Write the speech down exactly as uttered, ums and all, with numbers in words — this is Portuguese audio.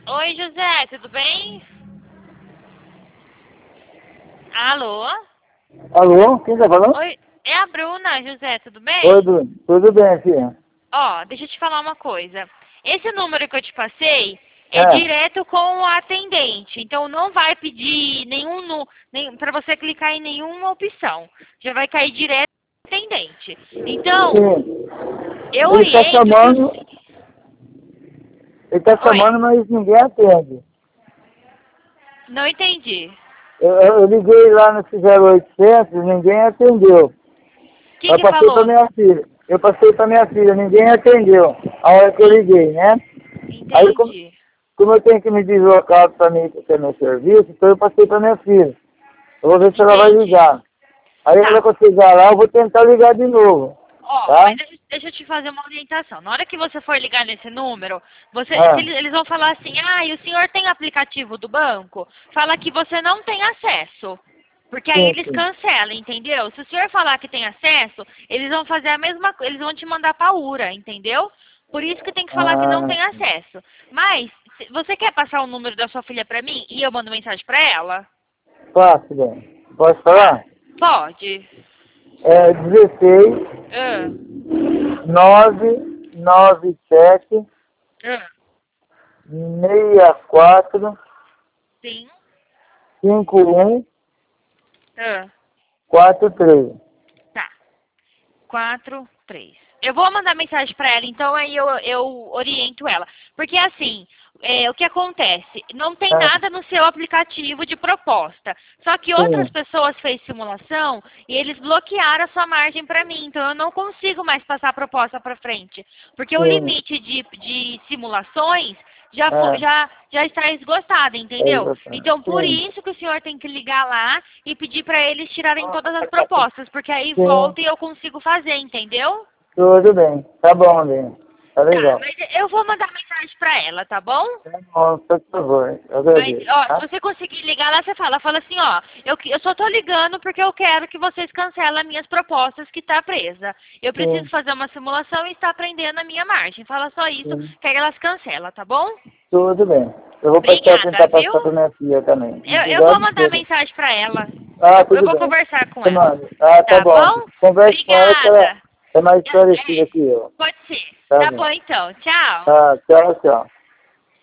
Oi, José, tudo bem? Alô? Alô, quem tá falando? Oi, é a Bruna, José, tudo Oi, bem? Bruno. Tudo bem, filha? Ó, deixa eu te falar uma coisa. Esse número que eu te passei é É, direto com o atendente, então não vai pedir nenhum nu, nem para você clicar em nenhuma opção. Já vai cair direto no atendente. Então, sim. eu Ele tá oriento que o... chamando, ele tá Oi, chamando, mas ninguém atende. não entendi. Eu, eu- eu liguei lá no zero oitocentos, ninguém atendeu. O que Eu que passei pra falou? minha filha. Eu passei pra minha filha, ninguém atendeu. A hora que eu liguei, né? Aí, como, Entendi. como eu tenho que me deslocar pra mim ter meu serviço, então eu passei pra minha filha. Eu vou ver se ela vai Entendi. ligar. Aí, a hora Tá. que eu chegar lá, eu vou tentar ligar de novo. Ó, Tá? mas deixa, deixa eu te fazer uma orientação. Na hora que você for ligar nesse número, você, se Ah, eles, eles vão falar assim, ah, e o senhor tem aplicativo do banco? Fala que você não tem acesso. Porque aí sim, eles sim. cancelam, entendeu? Se o senhor falar que tem acesso, eles vão fazer a mesma coisa, eles vão te mandar pra URA, entendeu? Por isso que tem que falar que não Ah, tem acesso. Mas, se- você quer passar o número da sua filha pra mim e eu mando mensagem pra ela? fácil, bem. Posso Tá. falar? Pode. É dezesseis, Ah, nove, nove sete, ah, seis quatro, sim. cinco um, Ah, quatro três. tá. Quatro, três. Eu vou mandar mensagem pra ela, então aí eu, eu oriento ela. Porque assim, é, o que acontece? Não tem Ah, nada no seu aplicativo de proposta. Só que outras sim. pessoas fez simulação e eles bloquearam a sua margem pra mim. Então eu não consigo mais passar a proposta pra frente. Porque o Sim. limite de, de simulações já, fo- Ah, já, já está esgotado, é entendeu? exatamente. Então por Sim. isso que o senhor tem que ligar lá e pedir pra eles tirarem todas as propostas. Porque aí Sim. volta e eu consigo fazer, entendeu? Tudo bem. Tá bom, bem. Tá Tá, legal. mas eu vou mandar mensagem pra ela, tá bom? Tá bom, por favor. Eu Mas, agradeço, ó, se tá? você conseguir ligar lá, você fala, fala assim, ó, eu, que- eu só tô ligando porque eu quero que vocês cancelem as minhas propostas que tá presa. Eu preciso Sim, fazer uma simulação e está prendendo a minha margem. Fala só isso, sim. que aí elas cancelam, tá bom? Tudo bem. Eu vou passar, Obrigada, tentar viu? passar pra minha filha também. Eu, eu vou Obrigado mandar por. mensagem pra ela. Ah, Eu, eu tudo vou bem. conversar com Você ela. manda. Ah, tá Tá bom. bom? Converse com ela que ela Obrigada. é mais É, esclarecida é, que eu. pode ser. Tá Tá bom. bom então. Tchau. Tá, tchau, tchau.